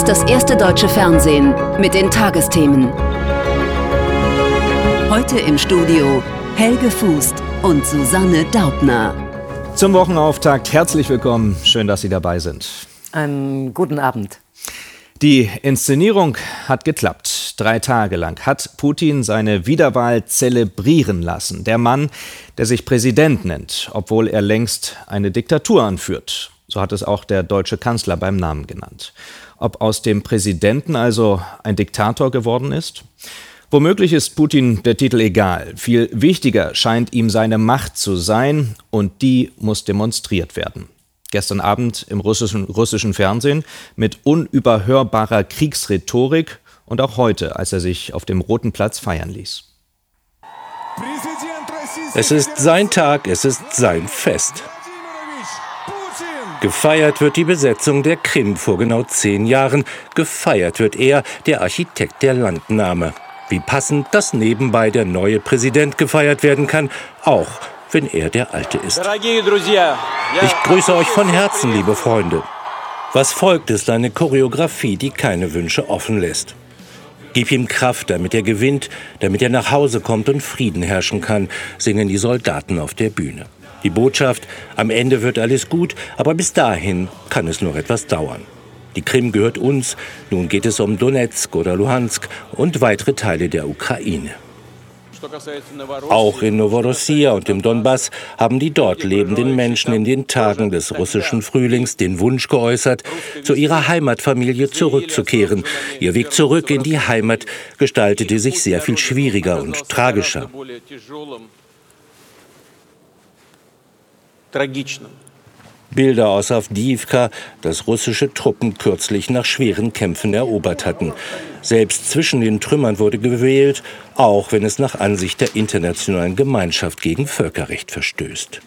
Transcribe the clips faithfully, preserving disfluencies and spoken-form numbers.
ist das erste deutsche Fernsehen mit den Tagesthemen. Heute im Studio Helge Fußt und Susanne Daubner. Zum Wochenauftakt herzlich willkommen. Schön, dass Sie dabei sind. Einen guten Abend. Die Inszenierung hat geklappt. Drei Tage lang hat Putin seine Wiederwahl zelebrieren lassen. Der Mann, der sich Präsident nennt, obwohl er längst eine Diktatur anführt. So hat es auch der deutsche Kanzler beim Namen genannt. Ob aus dem Präsidenten also ein Diktator geworden ist? Womöglich ist Putin der Titel egal. Viel wichtiger scheint ihm seine Macht zu sein, und die muss demonstriert werden. Gestern Abend im russischen, russischen Fernsehen mit unüberhörbarer Kriegsrhetorik und auch heute, als er sich auf dem Roten Platz feiern ließ. Es ist sein Tag, es ist sein Fest. Gefeiert wird die Besetzung der Krim vor genau zehn Jahren. Gefeiert wird er, der Architekt der Landnahme. Wie passend, dass nebenbei der neue Präsident gefeiert werden kann, auch wenn er der Alte ist. Ich grüße euch von Herzen, liebe Freunde. Was folgt, ist eine Choreografie, die keine Wünsche offen lässt. Gib ihm Kraft, damit er gewinnt, damit er nach Hause kommt und Frieden herrschen kann, singen die Soldaten auf der Bühne. Die Botschaft, am Ende wird alles gut, aber bis dahin kann es noch etwas dauern. Die Krim gehört uns, nun geht es um Donetsk oder Luhansk und weitere Teile der Ukraine. Auch in Novorossia und im Donbass haben die dort lebenden Menschen in den Tagen des russischen Frühlings den Wunsch geäußert, zu ihrer Heimatfamilie zurückzukehren. Ihr Weg zurück in die Heimat gestaltete sich sehr viel schwieriger und tragischer. Bilder aus Awdijiwka, das russische Truppen kürzlich nach schweren Kämpfen erobert hatten. Selbst zwischen den Trümmern wurde gewählt, auch wenn es nach Ansicht der internationalen Gemeinschaft gegen Völkerrecht verstößt.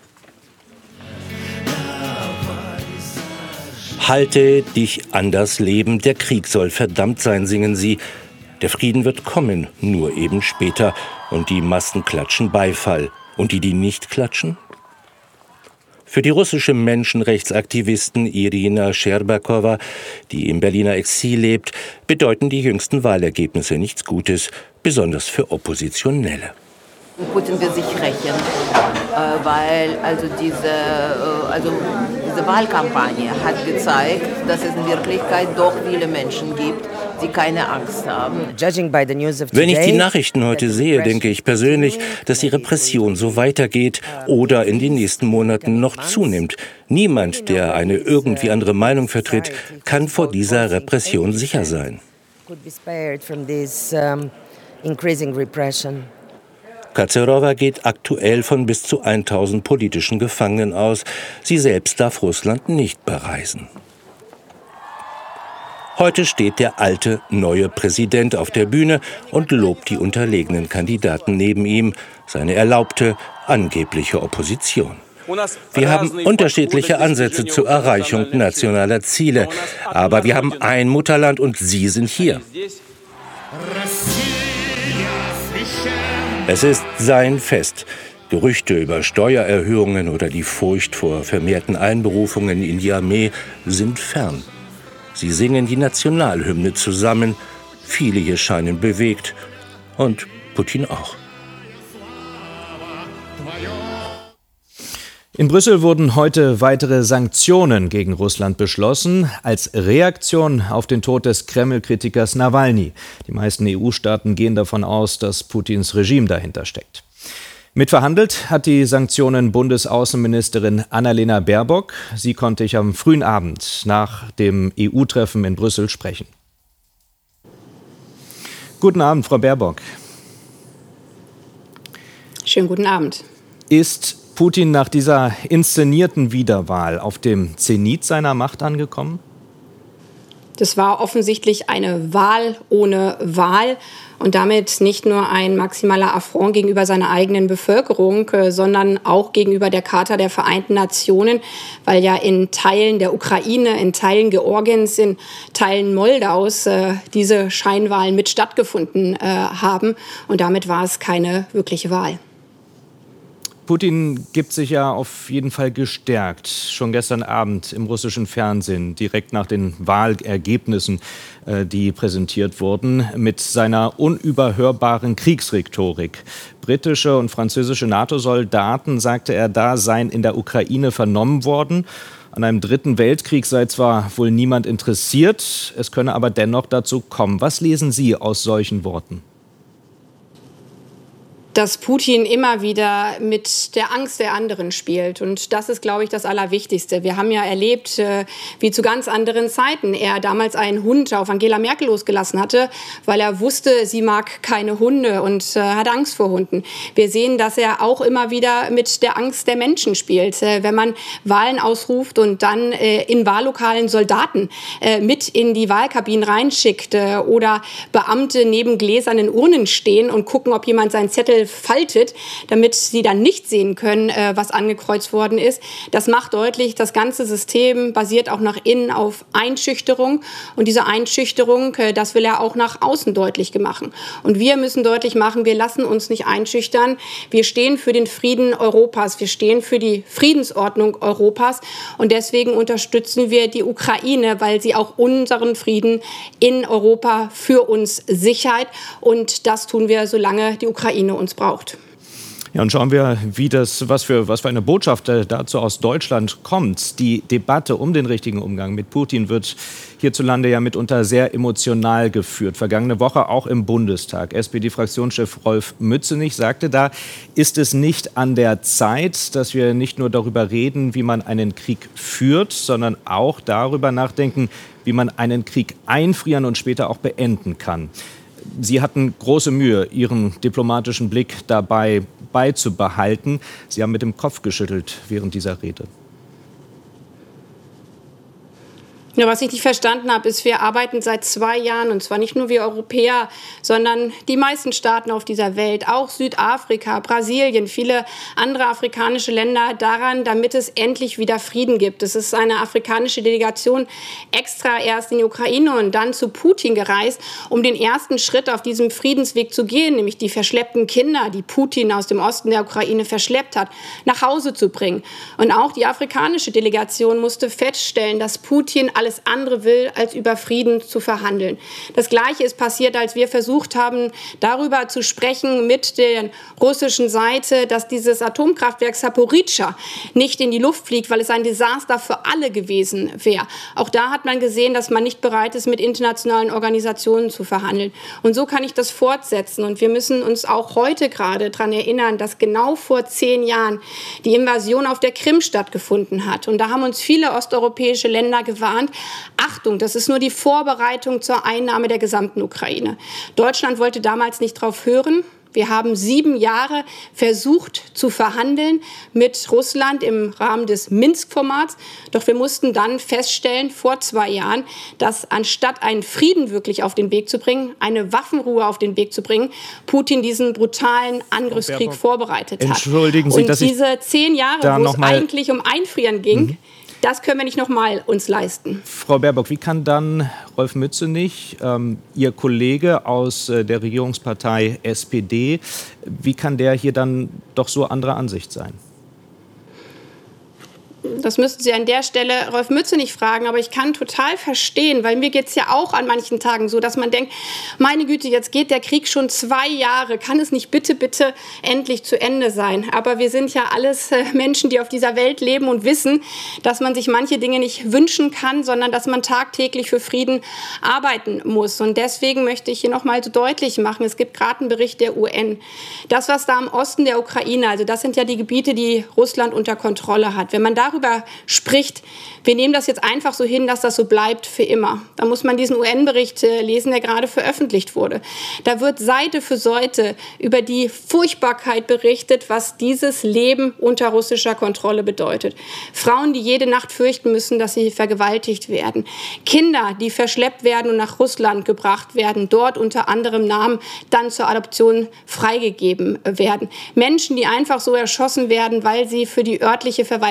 Halte dich an das Leben, der Krieg soll verdammt sein, singen sie. Der Frieden wird kommen, nur eben später. Und die Massen klatschen Beifall. Und die, die nicht klatschen? Für die russische Menschenrechtsaktivistin Irina Scherbakowa, die im Berliner Exil lebt, bedeuten die jüngsten Wahlergebnisse nichts Gutes, besonders für Oppositionelle. Putin wird sich rächen, weil also diese, also diese Wahlkampagne hat gezeigt, dass es in Wirklichkeit doch viele Menschen gibt, die keine Angst haben. Wenn ich die Nachrichten heute sehe, denke ich persönlich, dass die Repression so weitergeht oder in den nächsten Monaten noch zunimmt. Niemand, der eine irgendwie andere Meinung vertritt, kann vor dieser Repression sicher sein. Kazerowa geht aktuell von bis zu tausend politischen Gefangenen aus. Sie selbst darf Russland nicht bereisen. Heute steht der alte, neue Präsident auf der Bühne und lobt die unterlegenen Kandidaten neben ihm, seine erlaubte, angebliche Opposition. Wir haben unterschiedliche Ansätze zur Erreichung nationaler Ziele, aber wir haben ein Mutterland und Sie sind hier. Es ist sein Fest. Gerüchte über Steuererhöhungen oder die Furcht vor vermehrten Einberufungen in die Armee sind fern. Sie singen die Nationalhymne zusammen. Viele hier scheinen bewegt. Und Putin auch. In Brüssel wurden heute weitere Sanktionen gegen Russland beschlossen, als Reaktion auf den Tod des Kreml-Kritikers Nawalny. Die meisten E U-Staaten gehen davon aus, dass Putins Regime dahinter steckt. Mitverhandelt hat die Sanktionen Bundesaußenministerin Annalena Baerbock. Sie konnte ich am frühen Abend nach dem E U-Treffen in Brüssel sprechen. Guten Abend, Frau Baerbock. Schönen guten Abend. Ist Putin nach dieser inszenierten Wiederwahl auf dem Zenit seiner Macht angekommen? Das war offensichtlich eine Wahl ohne Wahl und damit nicht nur ein maximaler Affront gegenüber seiner eigenen Bevölkerung, sondern auch gegenüber der Charta der Vereinten Nationen, weil ja in Teilen der Ukraine, in Teilen Georgiens, in Teilen Moldaus äh, diese Scheinwahlen mit stattgefunden äh, haben. Und damit war es keine wirkliche Wahl. Putin gibt sich ja auf jeden Fall gestärkt. Schon gestern Abend im russischen Fernsehen, direkt nach den Wahlergebnissen, äh, die präsentiert wurden, mit seiner unüberhörbaren Kriegsrhetorik. Britische und französische NATO-Soldaten, sagte er da, seien in der Ukraine vernommen worden. An einem dritten Weltkrieg sei zwar wohl niemand interessiert, es könne aber dennoch dazu kommen. Was lesen Sie aus solchen Worten? Dass Putin immer wieder mit der Angst der anderen spielt. Und das ist, glaube ich, das Allerwichtigste. Wir haben ja erlebt, wie zu ganz anderen Zeiten er damals einen Hund auf Angela Merkel losgelassen hatte, weil er wusste, sie mag keine Hunde und äh, hat Angst vor Hunden. Wir sehen, dass er auch immer wieder mit der Angst der Menschen spielt. Äh, wenn man Wahlen ausruft und dann äh, in Wahllokalen Soldaten äh, mit in die Wahlkabinen reinschickt äh, oder Beamte neben gläsernen Urnen stehen und gucken, ob jemand seinen Zettel faltet, damit sie dann nicht sehen können, äh, was angekreuzt worden ist. Das macht deutlich, das ganze System basiert auch nach innen auf Einschüchterung. Und diese Einschüchterung, äh, das will er auch nach außen deutlich machen. Und wir müssen deutlich machen, wir lassen uns nicht einschüchtern. Wir stehen für den Frieden Europas. Wir stehen für die Friedensordnung Europas. Und deswegen unterstützen wir die Ukraine, weil sie auch unseren Frieden in Europa für uns sichert. Und das tun wir, solange die Ukraine uns braucht. Ja, und schauen wir, wie das, was für, was für eine Botschaft dazu aus Deutschland kommt. Die Debatte um den richtigen Umgang mit Putin wird hierzulande ja mitunter sehr emotional geführt. Vergangene Woche auch im Bundestag. S P D-Fraktionschef Rolf Mützenich sagte da, ist es nicht an der Zeit, dass wir nicht nur darüber reden, wie man einen Krieg führt, sondern auch darüber nachdenken, wie man einen Krieg einfrieren und später auch beenden kann. Sie hatten große Mühe, Ihren diplomatischen Blick dabei beizubehalten. Sie haben mit dem Kopf geschüttelt während dieser Rede. Ja, was ich nicht verstanden habe, ist, wir arbeiten seit zwei Jahren, und zwar nicht nur wir Europäer, sondern die meisten Staaten auf dieser Welt, auch Südafrika, Brasilien, viele andere afrikanische Länder daran, damit es endlich wieder Frieden gibt. Es ist eine afrikanische Delegation extra erst in die Ukraine und dann zu Putin gereist, um den ersten Schritt auf diesem Friedensweg zu gehen, nämlich die verschleppten Kinder, die Putin aus dem Osten der Ukraine verschleppt hat, nach Hause zu bringen. Und auch die afrikanische Delegation musste feststellen, dass Putin alles andere will, als über Frieden zu verhandeln. Das Gleiche ist passiert, als wir versucht haben, darüber zu sprechen mit der russischen Seite, dass dieses Atomkraftwerk Saporizhzhia nicht in die Luft fliegt, weil es ein Desaster für alle gewesen wäre. Auch da hat man gesehen, dass man nicht bereit ist, mit internationalen Organisationen zu verhandeln. Und so kann ich das fortsetzen. Und wir müssen uns auch heute gerade daran erinnern, dass genau vor zehn Jahren die Invasion auf der Krim stattgefunden hat. Und da haben uns viele osteuropäische Länder gewarnt, Achtung, das ist nur die Vorbereitung zur Einnahme der gesamten Ukraine. Deutschland wollte damals nicht drauf hören. Wir haben sieben Jahre versucht zu verhandeln mit Russland im Rahmen des Minsk-Formats. Doch wir mussten dann feststellen, vor zwei Jahren, dass anstatt einen Frieden wirklich auf den Weg zu bringen, eine Waffenruhe auf den Weg zu bringen, Putin diesen brutalen Angriffskrieg vorbereitet hat. Entschuldigen Sie, Und dass diese zehn Jahre, wo es eigentlich um Einfrieren ging, mhm. das können wir nicht noch mal uns leisten. Frau Baerbock, wie kann dann Rolf Mützenich, ähm, Ihr Kollege aus äh, der Regierungspartei S P D, wie kann der hier dann doch so anderer Ansicht sein? Das müssten Sie an der Stelle Rolf Mützenich fragen, aber ich kann total verstehen, weil mir geht es ja auch an manchen Tagen so, dass man denkt, meine Güte, jetzt geht der Krieg schon zwei Jahre, kann es nicht bitte, bitte endlich zu Ende sein? Aber wir sind ja alles äh, Menschen, die auf dieser Welt leben und wissen, dass man sich manche Dinge nicht wünschen kann, sondern dass man tagtäglich für Frieden arbeiten muss. Und deswegen möchte ich hier noch mal so deutlich machen, es gibt gerade einen Bericht der U N. Das, was da im Osten der Ukraine, also das sind ja die Gebiete, die Russland unter Kontrolle hat. Wenn man da darüber spricht, wir nehmen das jetzt einfach so hin, dass das so bleibt für immer. Da muss man diesen U N-Bericht äh, lesen, der gerade veröffentlicht wurde. Da wird Seite für Seite über die Furchtbarkeit berichtet, was dieses Leben unter russischer Kontrolle bedeutet. Frauen, die jede Nacht fürchten müssen, dass sie vergewaltigt werden. Kinder, die verschleppt werden und nach Russland gebracht werden, dort unter anderem Namen dann zur Adoption freigegeben werden. Menschen, die einfach so erschossen werden, weil sie für die örtliche Verwaltung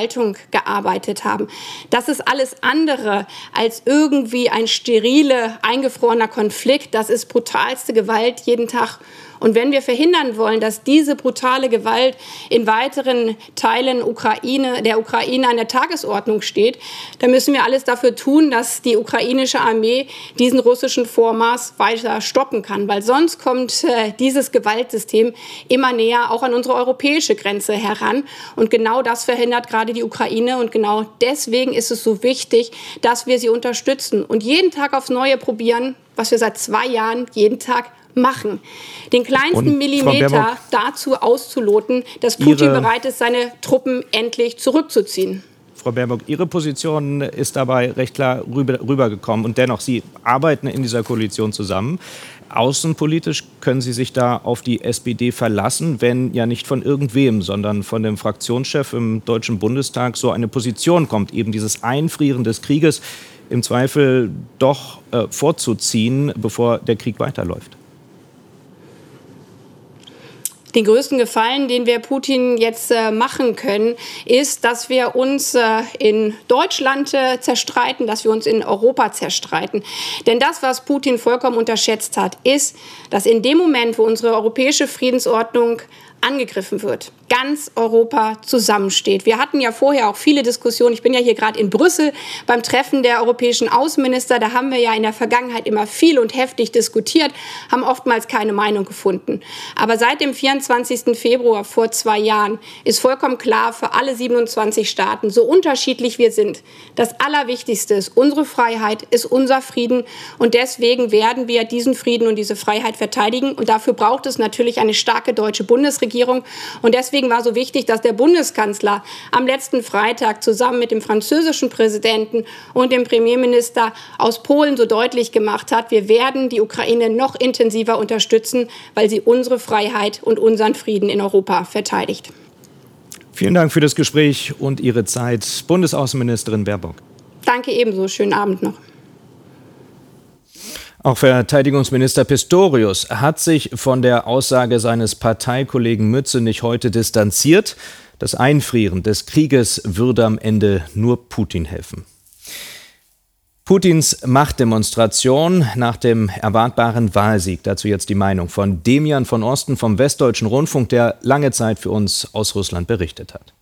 gearbeitet haben. Das ist alles andere als irgendwie ein sterile, eingefrorener Konflikt. Das ist brutalste Gewalt jeden Tag. Und wenn wir verhindern wollen, dass diese brutale Gewalt in weiteren Teilen Ukraine, der Ukraine an der Tagesordnung steht, dann müssen wir alles dafür tun, dass die ukrainische Armee diesen russischen Vormarsch weiter stoppen kann. Weil sonst kommt äh, dieses Gewaltsystem immer näher auch an unsere europäische Grenze heran. Und genau das verhindert gerade die Ukraine. Und genau deswegen ist es so wichtig, dass wir sie unterstützen und jeden Tag aufs Neue probieren, was wir seit zwei Jahren jeden Tag machen. Den kleinsten Und, Millimeter dazu auszuloten, dass Putin Ihre, bereit ist, seine Truppen endlich zurückzuziehen. Frau Baerbock, Ihre Position ist dabei recht klar rüber, rübergekommen. Und dennoch, Sie arbeiten in dieser Koalition zusammen. Außenpolitisch können Sie sich da auf die S P D verlassen, wenn ja nicht von irgendwem, sondern von dem Fraktionschef im Deutschen Bundestag so eine Position kommt, eben dieses Einfrieren des Krieges im Zweifel doch äh, vorzuziehen, bevor der Krieg weiterläuft. Den größten Gefallen, den wir Putin jetzt äh, machen können, ist, dass wir uns äh, in Deutschland äh, zerstreiten, dass wir uns in Europa zerstreiten. Denn das, was Putin vollkommen unterschätzt hat, ist, dass in dem Moment, wo unsere europäische Friedensordnung angegriffen wird, ganz Europa zusammensteht. Wir hatten ja vorher auch viele Diskussionen. Ich bin ja hier gerade in Brüssel beim Treffen der europäischen Außenminister. Da haben wir ja in der Vergangenheit immer viel und heftig diskutiert, haben oftmals keine Meinung gefunden. Aber seit dem vierundzwanzigsten Februar vor zwei Jahren ist vollkommen klar für alle siebenundzwanzig Staaten, so unterschiedlich wir sind, das Allerwichtigste ist unsere Freiheit, ist unser Frieden. Und deswegen werden wir diesen Frieden und diese Freiheit verteidigen. Und dafür braucht es natürlich eine starke deutsche Bundesregierung. Und deswegen war so wichtig, dass der Bundeskanzler am letzten Freitag zusammen mit dem französischen Präsidenten und dem Premierminister aus Polen so deutlich gemacht hat, wir werden die Ukraine noch intensiver unterstützen, weil sie unsere Freiheit und unseren Frieden in Europa verteidigt. Vielen Dank für das Gespräch und Ihre Zeit, Bundesaußenministerin Baerbock. Danke ebenso. Schönen Abend noch. Auch Verteidigungsminister Pistorius hat sich von der Aussage seines Parteikollegen Mützenich heute distanziert. Das Einfrieren des Krieges würde am Ende nur Putin helfen. Putins Machtdemonstration nach dem erwartbaren Wahlsieg. Dazu jetzt die Meinung von Demian von Osten vom Westdeutschen Rundfunk, der lange Zeit für uns aus Russland berichtet hat.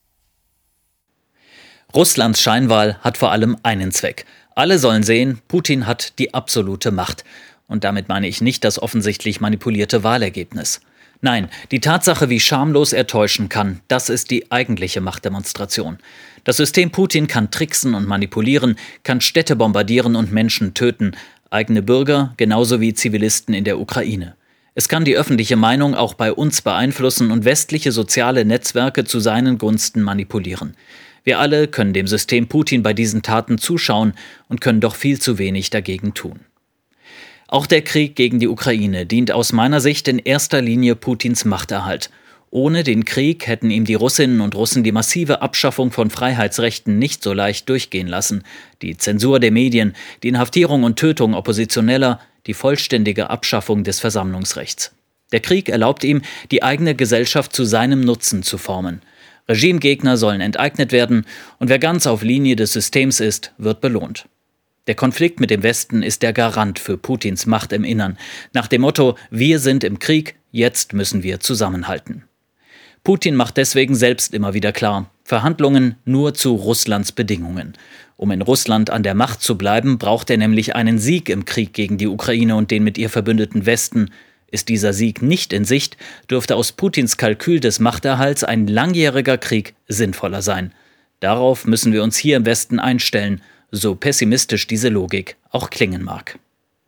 Russlands Scheinwahl hat vor allem einen Zweck. Alle sollen sehen, Putin hat die absolute Macht. Und damit meine ich nicht das offensichtlich manipulierte Wahlergebnis. Nein, die Tatsache, wie schamlos er täuschen kann, das ist die eigentliche Machtdemonstration. Das System Putin kann tricksen und manipulieren, kann Städte bombardieren und Menschen töten, eigene Bürger genauso wie Zivilisten in der Ukraine. Es kann die öffentliche Meinung auch bei uns beeinflussen und westliche soziale Netzwerke zu seinen Gunsten manipulieren. Wir alle können dem System Putin bei diesen Taten zuschauen und können doch viel zu wenig dagegen tun. Auch der Krieg gegen die Ukraine dient aus meiner Sicht in erster Linie Putins Machterhalt. Ohne den Krieg hätten ihm die Russinnen und Russen die massive Abschaffung von Freiheitsrechten nicht so leicht durchgehen lassen. Die Zensur der Medien, die Inhaftierung und Tötung Oppositioneller, die vollständige Abschaffung des Versammlungsrechts. Der Krieg erlaubt ihm, die eigene Gesellschaft zu seinem Nutzen zu formen. Regimegegner sollen enteignet werden und wer ganz auf Linie des Systems ist, wird belohnt. Der Konflikt mit dem Westen ist der Garant für Putins Macht im Innern. Nach dem Motto, wir sind im Krieg, jetzt müssen wir zusammenhalten. Putin macht deswegen selbst immer wieder klar, Verhandlungen nur zu Russlands Bedingungen. Um in Russland an der Macht zu bleiben, braucht er nämlich einen Sieg im Krieg gegen die Ukraine und den mit ihr verbündeten Westen. Ist dieser Sieg nicht in Sicht, dürfte aus Putins Kalkül des Machterhalts ein langjähriger Krieg sinnvoller sein. Darauf müssen wir uns hier im Westen einstellen, so pessimistisch diese Logik auch klingen mag.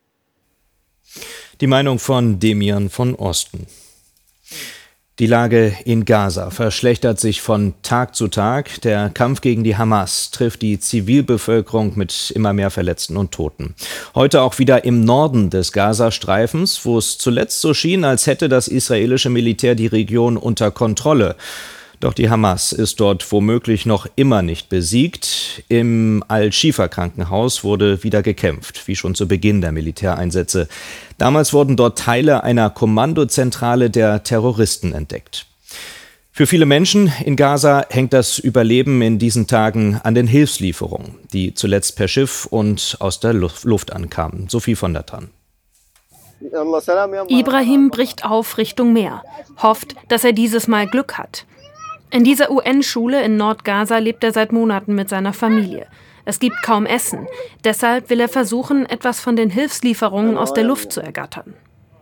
Die Meinung von Demian von Osten. Die Lage in Gaza verschlechtert sich von Tag zu Tag. Der Kampf gegen die Hamas trifft die Zivilbevölkerung mit immer mehr Verletzten und Toten. Heute auch wieder im Norden des Gazastreifens, wo es zuletzt so schien, als hätte das israelische Militär die Region unter Kontrolle. Doch die Hamas ist dort womöglich noch immer nicht besiegt. Im Al-Shifa-Krankenhaus wurde wieder gekämpft, wie schon zu Beginn der Militäreinsätze. Damals wurden dort Teile einer Kommandozentrale der Terroristen entdeckt. Für viele Menschen in Gaza hängt das Überleben in diesen Tagen an den Hilfslieferungen, die zuletzt per Schiff und aus der Luft ankamen. Sophie von der Tann. Ibrahim bricht auf Richtung Meer, hofft, dass er dieses Mal Glück hat. In dieser U N-Schule in Nordgaza lebt er seit Monaten mit seiner Familie. Es gibt kaum Essen. Deshalb will er versuchen, etwas von den Hilfslieferungen aus der Luft zu ergattern.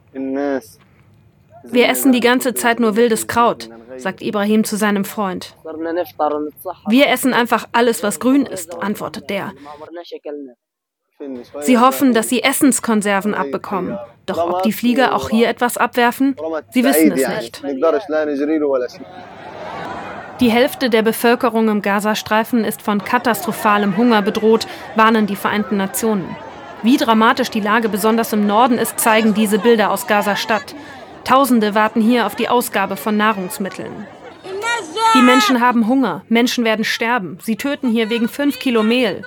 Wir essen die ganze Zeit nur wildes Kraut, sagt Ibrahim zu seinem Freund. Wir essen einfach alles, was grün ist, antwortet der. Sie hoffen, dass sie Essenskonserven abbekommen. Doch ob die Flieger auch hier etwas abwerfen, sie wissen es nicht. Die Hälfte der Bevölkerung im Gazastreifen ist von katastrophalem Hunger bedroht, warnen die Vereinten Nationen. Wie dramatisch die Lage besonders im Norden ist, zeigen diese Bilder aus Gaza-Stadt. Tausende warten hier auf die Ausgabe von Nahrungsmitteln. Die Menschen haben Hunger, Menschen werden sterben. Sie töten hier wegen fünf Kilo Mehl.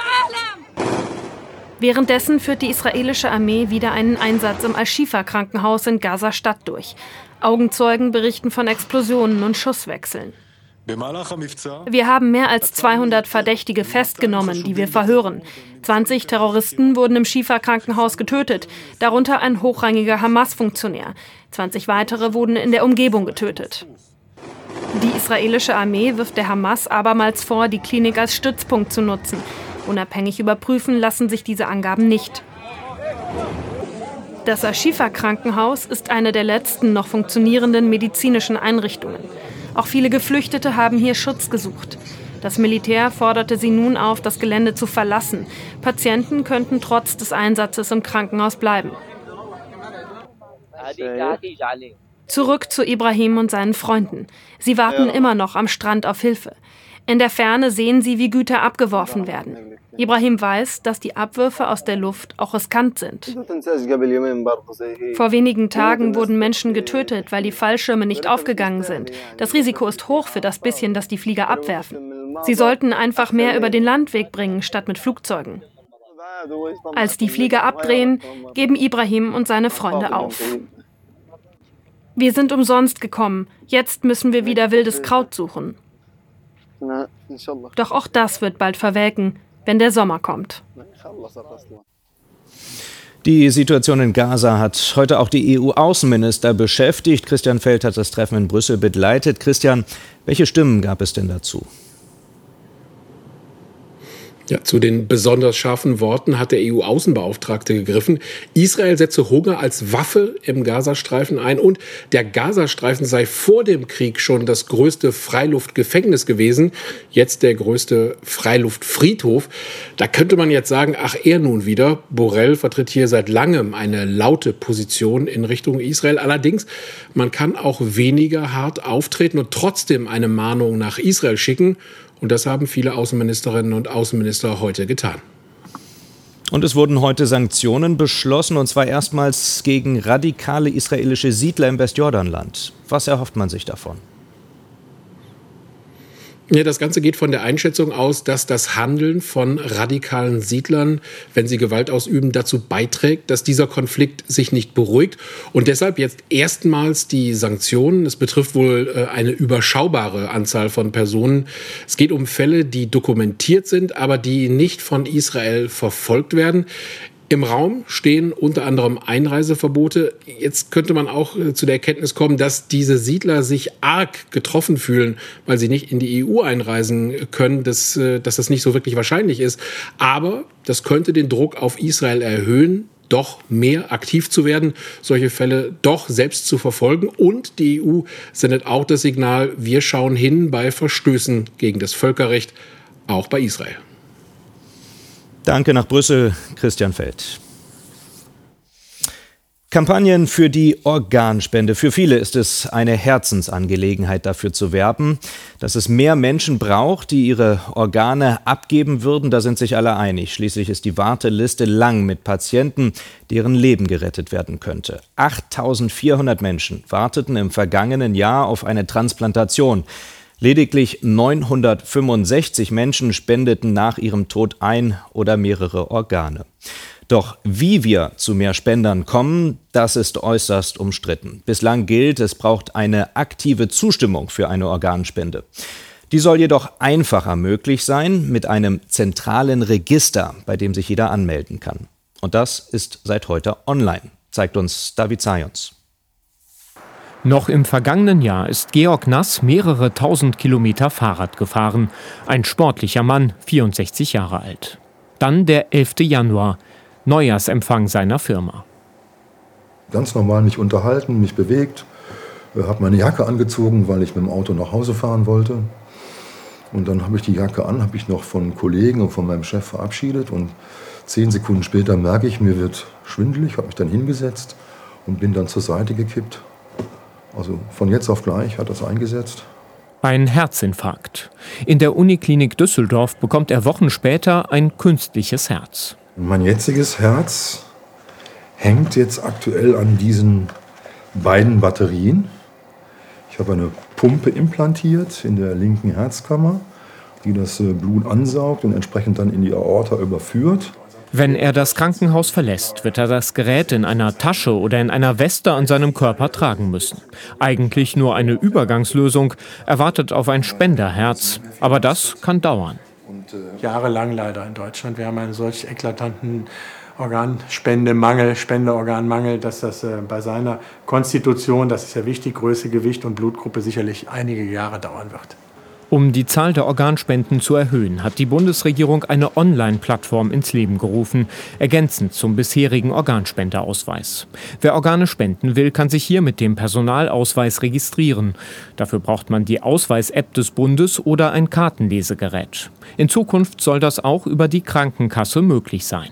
Währenddessen führt die israelische Armee wieder einen Einsatz im Al-Shifa-Krankenhaus in Gaza-Stadt durch. Augenzeugen berichten von Explosionen und Schusswechseln. Wir haben mehr als zweihundert Verdächtige festgenommen, die wir verhören. zwanzig Terroristen wurden im Shifa-Krankenhaus getötet, darunter ein hochrangiger Hamas-Funktionär. zwanzig weitere wurden in der Umgebung getötet. Die israelische Armee wirft der Hamas abermals vor, die Klinik als Stützpunkt zu nutzen. Unabhängig überprüfen lassen sich diese Angaben nicht. Das Al-Shifa-Krankenhaus ist eine der letzten noch funktionierenden medizinischen Einrichtungen. Auch viele Geflüchtete haben hier Schutz gesucht. Das Militär forderte sie nun auf, das Gelände zu verlassen. Patienten könnten trotz des Einsatzes im Krankenhaus bleiben. Zurück zu Ibrahim und seinen Freunden. Sie warten immer noch am Strand auf Hilfe. In der Ferne sehen sie, wie Güter abgeworfen werden. Ibrahim weiß, dass die Abwürfe aus der Luft auch riskant sind. Vor wenigen Tagen wurden Menschen getötet, weil die Fallschirme nicht aufgegangen sind. Das Risiko ist hoch für das bisschen, das die Flieger abwerfen. Sie sollten einfach mehr über den Landweg bringen, statt mit Flugzeugen. Als die Flieger abdrehen, geben Ibrahim und seine Freunde auf. Wir sind umsonst gekommen. Jetzt müssen wir wieder wildes Kraut suchen. Doch auch das wird bald verwelken, wenn der Sommer kommt. Die Situation in Gaza hat heute auch die E U-Außenminister beschäftigt. Christian Feld hat das Treffen in Brüssel begleitet. Christian, welche Stimmen gab es denn dazu? Ja, zu den besonders scharfen Worten hat der E U-Außenbeauftragte gegriffen. Israel setze Hunger als Waffe im Gazastreifen ein und der Gazastreifen sei vor dem Krieg schon das größte Freiluftgefängnis gewesen, jetzt der größte Freiluftfriedhof. Da könnte man jetzt sagen, ach er nun wieder. Borrell vertritt hier seit langem eine laute Position in Richtung Israel. Allerdings, man kann auch weniger hart auftreten und trotzdem eine Mahnung nach Israel schicken. Und das haben viele Außenministerinnen und Außenminister heute getan. Und es wurden heute Sanktionen beschlossen, und zwar erstmals gegen radikale israelische Siedler im Westjordanland. Was erhofft man sich davon? Ja, das Ganze geht von der Einschätzung aus, dass das Handeln von radikalen Siedlern, wenn sie Gewalt ausüben, dazu beiträgt, dass dieser Konflikt sich nicht beruhigt. Und deshalb jetzt erstmals die Sanktionen. Es betrifft wohl äh, eine überschaubare Anzahl von Personen. Es geht um Fälle, die dokumentiert sind, aber die nicht von Israel verfolgt werden. Im Raum stehen unter anderem Einreiseverbote. Jetzt könnte man auch zu der Erkenntnis kommen, dass diese Siedler sich arg getroffen fühlen, weil sie nicht in die E U einreisen können, dass, dass das nicht so wirklich wahrscheinlich ist. Aber das könnte den Druck auf Israel erhöhen, doch mehr aktiv zu werden, solche Fälle doch selbst zu verfolgen. Und die E U sendet auch das Signal, wir schauen hin bei Verstößen gegen das Völkerrecht, auch bei Israel. Danke nach Brüssel, Christian Feld. Kampagnen für die Organspende. Für viele ist es eine Herzensangelegenheit, dafür zu werben, dass es mehr Menschen braucht, die ihre Organe abgeben würden. Da sind sich alle einig. Schließlich ist die Warteliste lang mit Patienten, deren Leben gerettet werden könnte. achttausendvierhundert Menschen warteten im vergangenen Jahr auf eine Transplantation. Lediglich neunhundertfünfundsechzig Menschen spendeten nach ihrem Tod ein oder mehrere Organe. Doch wie wir zu mehr Spendern kommen, das ist äußerst umstritten. Bislang gilt, es braucht eine aktive Zustimmung für eine Organspende. Die soll jedoch einfacher möglich sein mit einem zentralen Register, bei dem sich jeder anmelden kann. Und das ist seit heute online, zeigt uns David Zajons. Noch im vergangenen Jahr ist Georg Nass mehrere tausend Kilometer Fahrrad gefahren. Ein sportlicher Mann, vierundsechzig Jahre alt. Dann der elfte Januar, Neujahrsempfang seiner Firma. Ganz normal mich unterhalten, mich bewegt, habe meine Jacke angezogen, weil ich mit dem Auto nach Hause fahren wollte. Und dann habe ich die Jacke an, habe ich noch von Kollegen und von meinem Chef verabschiedet. Und zehn Sekunden später merke ich, mir wird schwindelig, habe mich dann hingesetzt und bin dann zur Seite gekippt. Also von jetzt auf gleich hat das eingesetzt. Ein Herzinfarkt. In der Uniklinik Düsseldorf bekommt er Wochen später ein künstliches Herz. Mein jetziges Herz hängt jetzt aktuell an diesen beiden Batterien. Ich habe eine Pumpe implantiert in der linken Herzkammer, die das Blut ansaugt und entsprechend dann in die Aorta überführt. Wenn er das Krankenhaus verlässt, wird er das Gerät in einer Tasche oder in einer Weste an seinem Körper tragen müssen. Eigentlich nur eine Übergangslösung, er wartet auf ein Spenderherz. Aber das kann dauern. Und, äh, jahrelang leider in Deutschland. Wir haben einen solch eklatanten Organspendemangel, Spenderorganmangel, dass das äh, bei seiner Konstitution, das ist ja wichtig, Größe, Gewicht und Blutgruppe sicherlich einige Jahre dauern wird. Um die Zahl der Organspenden zu erhöhen, hat die Bundesregierung eine Online-Plattform ins Leben gerufen, ergänzend zum bisherigen Organspenderausweis. Wer Organe spenden will, kann sich hier mit dem Personalausweis registrieren. Dafür braucht man die Ausweis-App des Bundes oder ein Kartenlesegerät. In Zukunft soll das auch über die Krankenkasse möglich sein.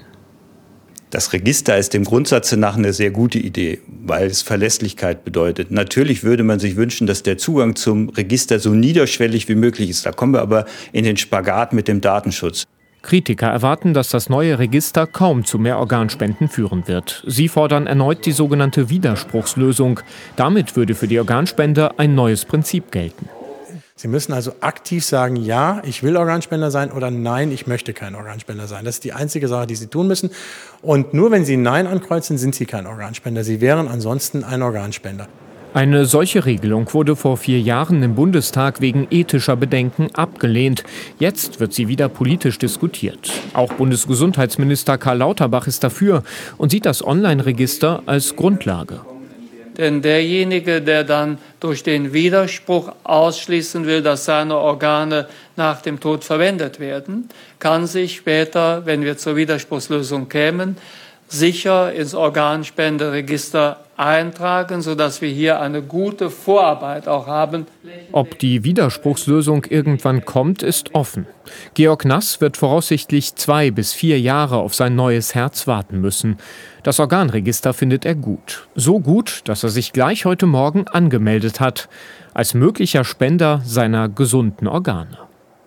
Das Register ist dem Grundsatz nach eine sehr gute Idee, weil es Verlässlichkeit bedeutet. Natürlich würde man sich wünschen, dass der Zugang zum Register so niederschwellig wie möglich ist. Da kommen wir aber in den Spagat mit dem Datenschutz. Kritiker erwarten, dass das neue Register kaum zu mehr Organspenden führen wird. Sie fordern erneut die sogenannte Widerspruchslösung. Damit würde für die Organspender ein neues Prinzip gelten. Sie müssen also aktiv sagen, ja, ich will Organspender sein oder nein, ich möchte kein Organspender sein. Das ist die einzige Sache, die Sie tun müssen. Und nur wenn Sie Nein ankreuzen, sind Sie kein Organspender. Sie wären ansonsten ein Organspender. Eine solche Regelung wurde vor vier Jahren im Bundestag wegen ethischer Bedenken abgelehnt. Jetzt wird sie wieder politisch diskutiert. Auch Bundesgesundheitsminister Karl Lauterbach ist dafür und sieht das Online-Register als Grundlage. Denn derjenige, der dann durch den Widerspruch ausschließen will, dass seine Organe nach dem Tod verwendet werden, kann sich später, wenn wir zur Widerspruchslösung kämen, sicher ins Organspenderegister eintragen, sodass wir hier eine gute Vorarbeit auch haben. Ob die Widerspruchslösung irgendwann kommt, ist offen. Georg Nass wird voraussichtlich zwei bis vier Jahre auf sein neues Herz warten müssen. Das Organregister findet er gut. So gut, dass er sich gleich heute Morgen angemeldet hat, als möglicher Spender seiner gesunden Organe.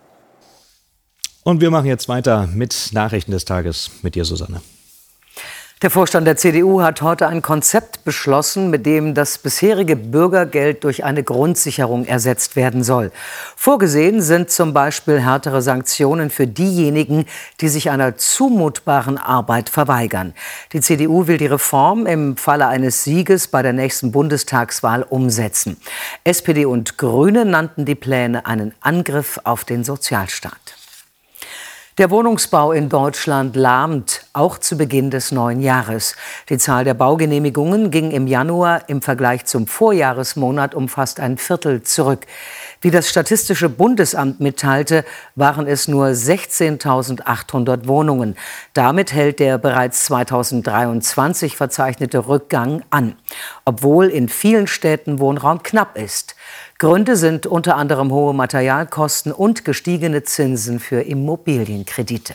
Und wir machen jetzt weiter mit Nachrichten des Tages mit dir, Susanne. Der Vorstand der C D U hat heute ein Konzept beschlossen, mit dem das bisherige Bürgergeld durch eine Grundsicherung ersetzt werden soll. Vorgesehen sind zum Beispiel härtere Sanktionen für diejenigen, die sich einer zumutbaren Arbeit verweigern. Die C D U will die Reform im Falle eines Sieges bei der nächsten Bundestagswahl umsetzen. S P D und Grüne nannten die Pläne einen Angriff auf den Sozialstaat. Der Wohnungsbau in Deutschland lahmt, auch zu Beginn des neuen Jahres. Die Zahl der Baugenehmigungen ging im Januar im Vergleich zum Vorjahresmonat um fast ein Viertel zurück. Wie das Statistische Bundesamt mitteilte, waren es nur sechzehntausendachthundert Wohnungen. Damit hält der bereits zweitausenddreiundzwanzig verzeichnete Rückgang an, obwohl in vielen Städten Wohnraum knapp ist. Gründe sind unter anderem hohe Materialkosten und gestiegene Zinsen für Immobilienkredite.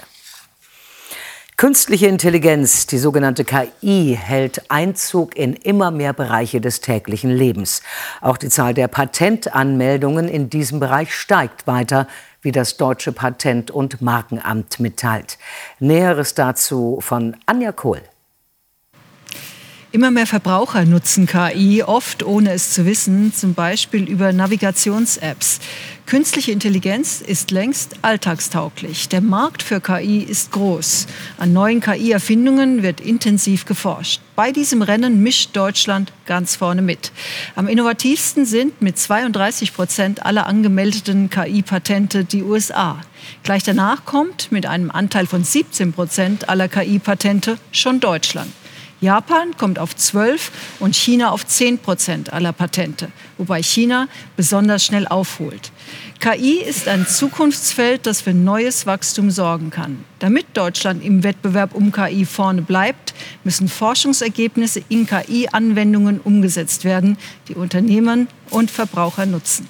Künstliche Intelligenz, die sogenannte K I, hält Einzug in immer mehr Bereiche des täglichen Lebens. Auch die Zahl der Patentanmeldungen in diesem Bereich steigt weiter, wie das Deutsche Patent- und Markenamt mitteilt. Näheres dazu von Anja Kohl. Immer mehr Verbraucher nutzen K I, oft ohne es zu wissen, zum Beispiel über Navigations-Apps. Künstliche Intelligenz ist längst alltagstauglich. Der Markt für K I ist groß. An neuen K I-Erfindungen wird intensiv geforscht. Bei diesem Rennen mischt Deutschland ganz vorne mit. Am innovativsten sind mit zweiunddreißig Prozent aller angemeldeten K I-Patente die U S A. Gleich danach kommt mit einem Anteil von siebzehn Prozent aller K I-Patente schon Deutschland. Japan kommt auf zwölf und China auf zehn Prozent aller Patente, wobei China besonders schnell aufholt. K I ist ein Zukunftsfeld, das für neues Wachstum sorgen kann. Damit Deutschland im Wettbewerb um K I vorne bleibt, müssen Forschungsergebnisse in K I-Anwendungen umgesetzt werden, die Unternehmen und Verbraucher nutzen.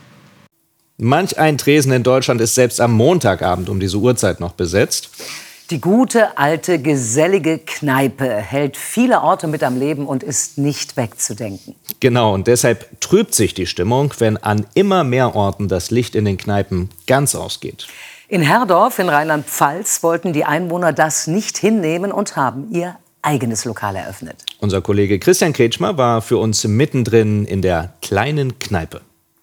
Manch ein Tresen in Deutschland ist selbst am Montagabend um diese Uhrzeit noch besetzt. Die gute, alte, gesellige Kneipe hält viele Orte mit am Leben und ist nicht wegzudenken. Genau, und deshalb trübt sich die Stimmung, wenn an immer mehr Orten das Licht in den Kneipen ganz ausgeht. In Herdorf in Rheinland-Pfalz wollten die Einwohner das nicht hinnehmen und haben ihr eigenes Lokal eröffnet. Unser Kollege Christian Kretschmer war für uns mittendrin in der kleinen Kneipe.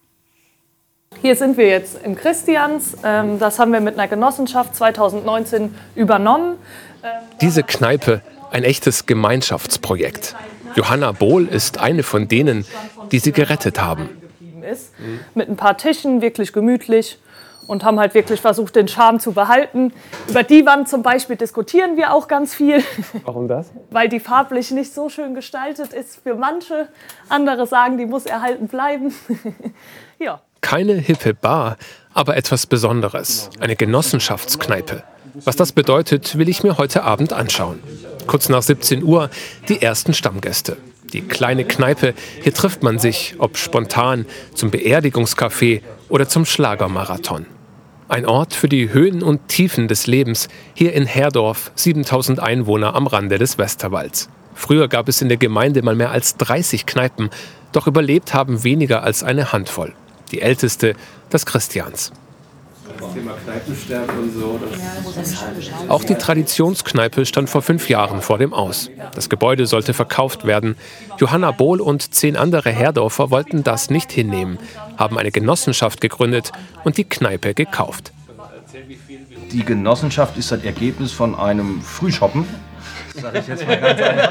Hier sind wir jetzt im Christians. Das haben wir mit einer Genossenschaft zweitausendneunzehn übernommen. Diese Kneipe, ein echtes Gemeinschaftsprojekt. Johanna Bohl ist eine von denen, die sie gerettet haben. Mit ein paar Tischen, wirklich gemütlich. Und haben halt wirklich versucht, den Charme zu behalten. Über die Wand zum Beispiel diskutieren wir auch ganz viel. Warum das? Weil die farblich nicht so schön gestaltet ist für manche. Andere sagen, die muss erhalten bleiben. Ja. Keine hippe Bar, aber etwas Besonderes. Eine Genossenschaftskneipe. Was das bedeutet, will ich mir heute Abend anschauen. Kurz nach siebzehn Uhr die ersten Stammgäste. Die kleine Kneipe, hier trifft man sich, ob spontan, zum Beerdigungscafé oder zum Schlagermarathon. Ein Ort für die Höhen und Tiefen des Lebens, hier in Herdorf, siebentausend Einwohner am Rande des Westerwalds. Früher gab es in der Gemeinde mal mehr als dreißig Kneipen, doch überlebt haben weniger als eine Handvoll. Die älteste, das Christians. Das Thema Kneipensterben und so. Das Auch die Traditionskneipe stand vor fünf Jahren vor dem Aus. Das Gebäude sollte verkauft werden. Johanna Bohl und zehn andere Herdorfer wollten das nicht hinnehmen, haben eine Genossenschaft gegründet und die Kneipe gekauft. Die Genossenschaft ist das Ergebnis von einem Frühshoppen. Sag ich jetzt mal ganz einfach.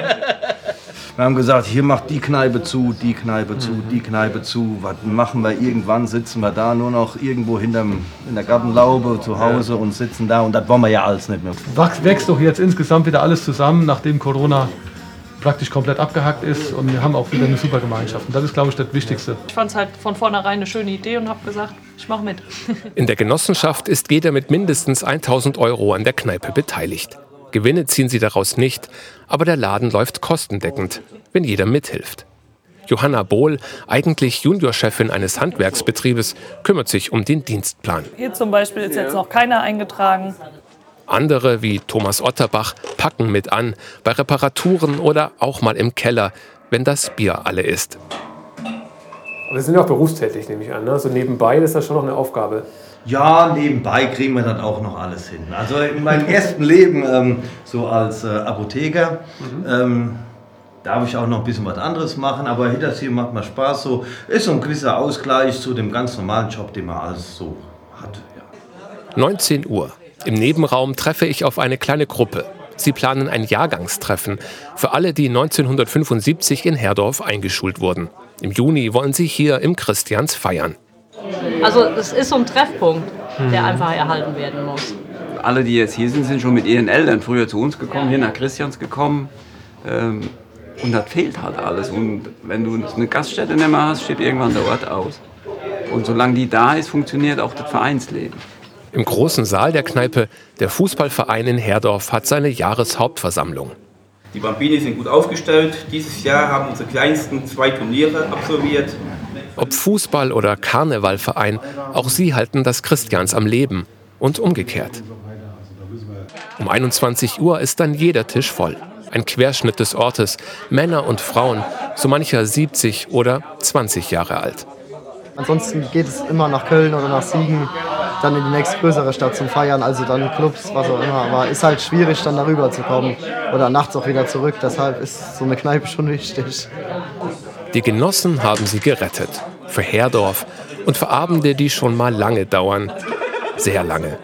Wir haben gesagt, hier macht die Kneipe zu, die Kneipe zu, die Kneipe zu. Was machen wir irgendwann? Sitzen wir da nur noch irgendwo hinterm, in der Gartenlaube zu Hause und sitzen da. Und das wollen wir ja alles nicht mehr. Wächst doch jetzt insgesamt wieder alles zusammen, nachdem Corona praktisch komplett abgehackt ist. Und wir haben auch wieder eine super Gemeinschaft. Und das ist, glaube ich, das Wichtigste. Ich fand es halt von vornherein eine schöne Idee und habe gesagt, ich mache mit. In der Genossenschaft ist jeder mit mindestens tausend Euro an der Kneipe beteiligt. Gewinne ziehen sie daraus nicht, aber der Laden läuft kostendeckend, wenn jeder mithilft. Johanna Bohl, eigentlich Juniorchefin eines Handwerksbetriebes, kümmert sich um den Dienstplan. Hier zum Beispiel ist jetzt noch keiner eingetragen. Andere, wie Thomas Otterbach, packen mit an, bei Reparaturen oder auch mal im Keller, wenn das Bier alle ist. Aber Sie sind ja auch berufstätig, nehme ich an. Ne? Also nebenbei ist das schon noch eine Aufgabe. Ja, nebenbei kriegen wir das auch noch alles hin. Also in meinem ersten Leben ähm, so als äh, Apotheker mhm. ähm, darf ich auch noch ein bisschen was anderes machen, aber das hier macht mir Spaß. So ist so ein gewisser Ausgleich zu dem ganz normalen Job, den man alles so hat. Ja. neunzehn Uhr. Im Nebenraum treffe ich auf eine kleine Gruppe. Sie planen ein Jahrgangstreffen für alle, die neunzehnhundertfünfundsiebzig in Herdorf eingeschult wurden. Im Juni wollen sie hier im Christians feiern. Also es ist so ein Treffpunkt, der einfach erhalten werden muss. Alle, die jetzt hier sind, sind schon mit ihren Eltern früher zu uns gekommen, hier nach Christians gekommen. Ähm, und das fehlt halt alles. Und wenn du eine Gaststätte nicht mehr hast, steht irgendwann der Ort aus. Und solange die da ist, funktioniert auch das Vereinsleben. Im großen Saal der Kneipe, der Fußballverein in Herdorf hat seine Jahreshauptversammlung. Die Bambini sind gut aufgestellt. Dieses Jahr haben unsere Kleinsten zwei Turniere absolviert. Ob Fußball- oder Karnevalverein, auch sie halten das Christians am Leben und umgekehrt. Um einundzwanzig Uhr ist dann jeder Tisch voll. Ein Querschnitt des Ortes, Männer und Frauen, so mancher siebzig oder zwanzig Jahre alt. Ansonsten geht es immer nach Köln oder nach Siegen. dann in die nächstgrößere Stadt zum Feiern, also dann Clubs, was auch immer. Aber ist halt schwierig, dann darüber zu kommen oder nachts auch wieder zurück. Deshalb ist so eine Kneipe schon wichtig. Die Genossen haben sie gerettet. Für Herdorf und für Abende, die schon mal lange dauern. Sehr lange.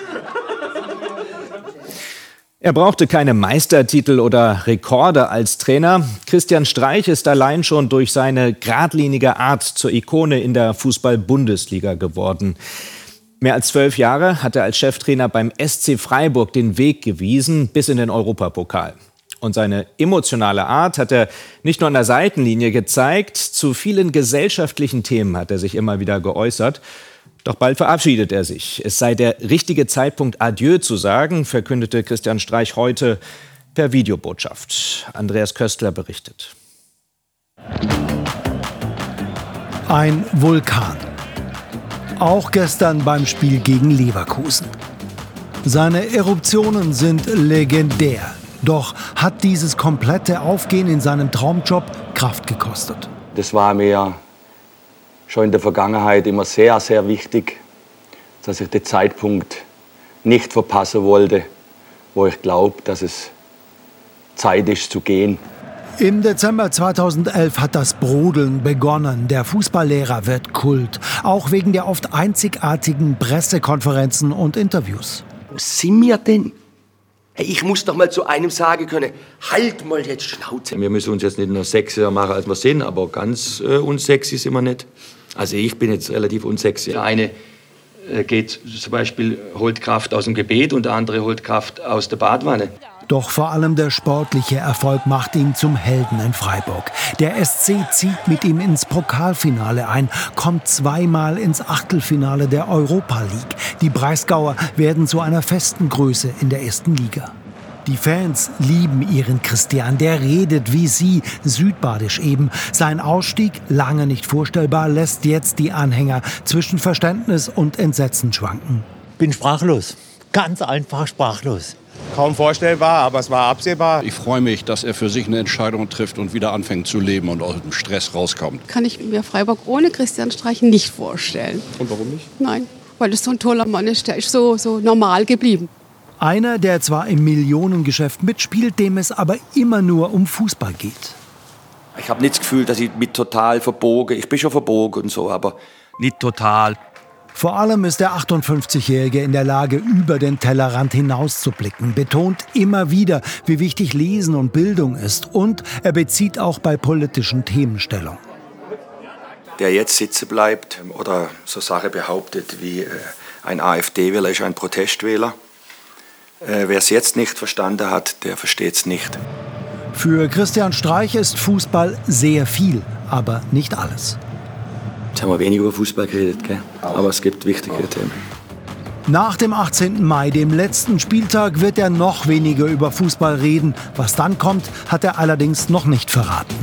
Er brauchte keine Meistertitel oder Rekorde als Trainer. Christian Streich ist allein schon durch seine geradlinige Art zur Ikone in der Fußball-Bundesliga geworden. Mehr als zwölf Jahre hat er als Cheftrainer beim S C Freiburg den Weg gewiesen bis in den Europapokal. Und seine emotionale Art hat er nicht nur an der Seitenlinie gezeigt, zu vielen gesellschaftlichen Themen hat er sich immer wieder geäußert. Doch bald verabschiedet er sich. Es sei der richtige Zeitpunkt, Adieu zu sagen, verkündete Christian Streich heute per Videobotschaft. Andreas Köstler berichtet. Ein Vulkan. Auch gestern beim Spiel gegen Leverkusen. Seine Eruptionen sind legendär. Doch hat dieses komplette Aufgehen in seinem Traumjob Kraft gekostet. Das war mir schon in der Vergangenheit immer sehr, sehr wichtig, dass ich den Zeitpunkt nicht verpassen wollte, wo ich glaube, dass es Zeit ist zu gehen. Im Dezember zweitausendelf hat das Brodeln begonnen. Der Fußballlehrer wird Kult, auch wegen der oft einzigartigen Pressekonferenzen und Interviews. Wo sind wir denn? Hey, ich muss doch mal zu einem sagen können, halt mal jetzt Schnauze. Wir müssen uns jetzt nicht nur sexier machen, als wir sind, aber ganz äh, unsexy sind wir nicht. Also ich bin jetzt relativ unsexy. Der eine äh, geht zum Beispiel, holt Kraft aus dem Gebet und der andere holt Kraft aus der Badwanne. Doch vor allem der sportliche Erfolg macht ihn zum Helden in Freiburg. Der S C zieht mit ihm ins Pokalfinale ein, kommt zweimal ins Achtelfinale der Europa League. Die Breisgauer werden zu einer festen Größe in der ersten Liga. Die Fans lieben ihren Christian, der redet wie sie, südbadisch eben. Sein Ausstieg, lange nicht vorstellbar, lässt jetzt die Anhänger zwischen Verständnis und Entsetzen schwanken. Bin sprachlos, ganz einfach sprachlos. Kaum vorstellbar, aber es war absehbar. Ich freue mich, dass er für sich eine Entscheidung trifft und wieder anfängt zu leben und aus dem Stress rauskommt. Kann ich mir Freiburg ohne Christian Streich nicht vorstellen. Und warum nicht? Nein, weil es so ein toller Mann ist, der ist so, so normal geblieben. Einer, der zwar im Millionengeschäft mitspielt, dem es aber immer nur um Fußball geht. Ich habe nicht das Gefühl, dass ich mit total verbogen, ich bin schon verbogen und so, aber nicht total. Vor allem ist der achtundfünfzigjährige in der Lage, über den Tellerrand hinauszublicken, betont immer wieder, wie wichtig Lesen und Bildung ist. Und er bezieht auch bei politischen Themen Stellung. Der jetzt sitzen bleibt oder so Sachen behauptet wie äh, ein AfD-Wähler ist ein Protestwähler. Äh, Wer es jetzt nicht verstanden hat, der versteht es nicht. Für Christian Streich ist Fußball sehr viel, aber nicht alles. Jetzt haben wir wenig über Fußball geredet, gell? Aber es gibt wichtige Themen. Nach dem achtzehnten Mai, dem letzten Spieltag, wird er noch weniger über Fußball reden. Was dann kommt, hat er allerdings noch nicht verraten.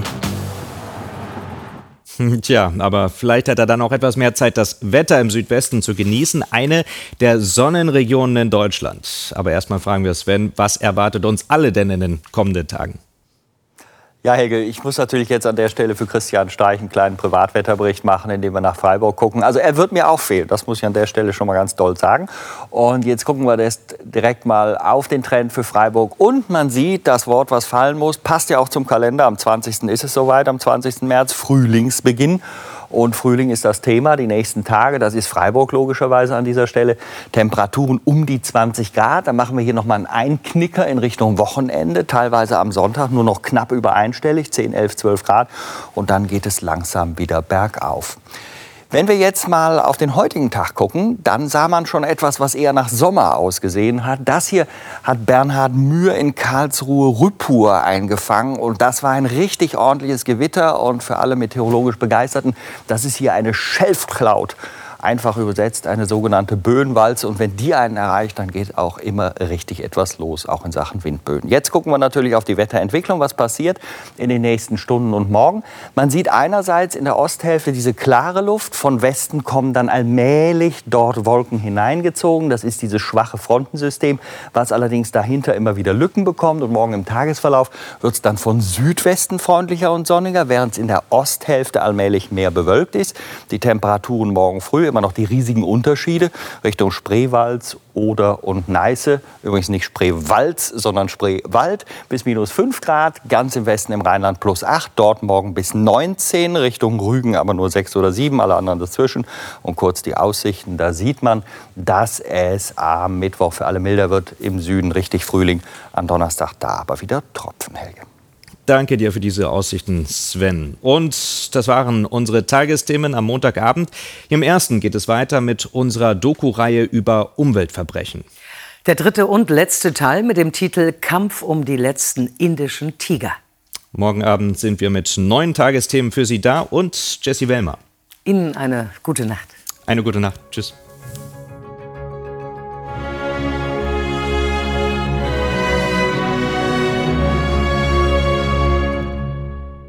Tja, aber vielleicht hat er dann auch etwas mehr Zeit, das Wetter im Südwesten zu genießen. Eine der Sonnenregionen in Deutschland. Aber erstmal fragen wir Sven, was erwartet uns alle denn in den kommenden Tagen? Ja, Helge, ich muss natürlich jetzt an der Stelle für Christian Streich einen kleinen Privatwetterbericht machen, indem wir nach Freiburg gucken. Also er wird mir auch fehlen, das muss ich an der Stelle schon mal ganz doll sagen. Und jetzt gucken wir das direkt mal auf den Trend für Freiburg. Und man sieht, das Wort, was fallen muss, passt ja auch zum Kalender. Am zwanzigsten ist es soweit, am zwanzigsten März, Frühlingsbeginn. Und Frühling ist das Thema, die nächsten Tage. Das ist Freiburg logischerweise an dieser Stelle. Temperaturen um die zwanzig Grad. Dann machen wir hier nochmal einen Einknicker in Richtung Wochenende. Teilweise am Sonntag nur noch knapp über einstellig, zehn, elf, zwölf Grad. Und dann geht es langsam wieder bergauf. Wenn wir jetzt mal auf den heutigen Tag gucken, dann sah man schon etwas, was eher nach Sommer ausgesehen hat. Das hier hat Bernhard Mühr in Karlsruhe-Rüppur eingefangen. Und das war ein richtig ordentliches Gewitter. Und für alle meteorologisch Begeisterten, das ist hier eine Schelfcloud. Einfach übersetzt eine sogenannte Böenwalze. Und wenn die einen erreicht, dann geht auch immer richtig etwas los, auch in Sachen Windböen. Jetzt gucken wir natürlich auf die Wetterentwicklung, was passiert in den nächsten Stunden und morgen. Man sieht einerseits in der Osthälfte diese klare Luft. Von Westen kommen dann allmählich dort Wolken hineingezogen. Das ist dieses schwache Frontensystem, was allerdings dahinter immer wieder Lücken bekommt. Und morgen im Tagesverlauf wird es dann von Südwesten freundlicher und sonniger, während es in der Osthälfte allmählich mehr bewölkt ist. Die Temperaturen morgen früh immer noch die riesigen Unterschiede Richtung Spreewald oder und Neiße. Übrigens nicht Spreewald, sondern Spreewald bis minus fünf Grad. Ganz im Westen im Rheinland plus acht. Dort morgen bis neunzehn. Richtung Rügen aber nur sechs oder sieben. Alle anderen dazwischen. Und kurz die Aussichten. Da sieht man, dass es am Mittwoch für alle milder wird. Im Süden richtig Frühling. Am Donnerstag da aber wieder Tropfen, Helge. Danke dir für diese Aussichten, Sven. Und das waren unsere Tagesthemen am Montagabend. Im ersten geht es weiter mit unserer Doku-Reihe über Umweltverbrechen. Der dritte und letzte Teil mit dem Titel Kampf um die letzten indischen Tiger. Morgen Abend sind wir mit neuen Tagesthemen für Sie da und Jessie Wellmer. Ihnen eine gute Nacht. Eine gute Nacht. Tschüss.